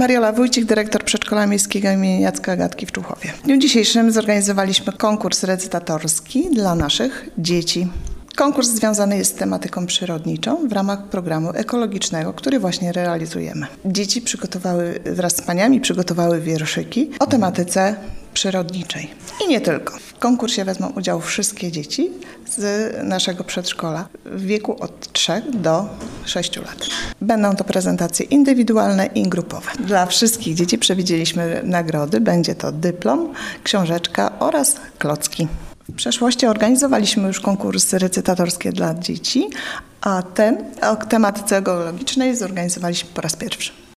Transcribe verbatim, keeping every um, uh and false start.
Mariola Wójcik, dyrektor Przedszkola Miejskiego im. Jacka Agatki w Człuchowie. W dniu dzisiejszym zorganizowaliśmy konkurs recytatorski dla naszych dzieci. Konkurs związany jest z tematyką przyrodniczą w ramach programu ekologicznego, który właśnie realizujemy. Dzieci przygotowały, wraz z paniami przygotowały wierszyki o tematyce przyrodniczej. I nie tylko. W konkursie wezmą udział wszystkie dzieci z naszego przedszkola w wieku od trzech do sześciu lat. Będą to prezentacje indywidualne i grupowe. Dla wszystkich dzieci przewidzieliśmy nagrody. Będzie to dyplom, książeczka oraz klocki. W przeszłości organizowaliśmy już konkursy recytatorskie dla dzieci, a ten o tematyce ekologicznej zorganizowaliśmy po raz pierwszy.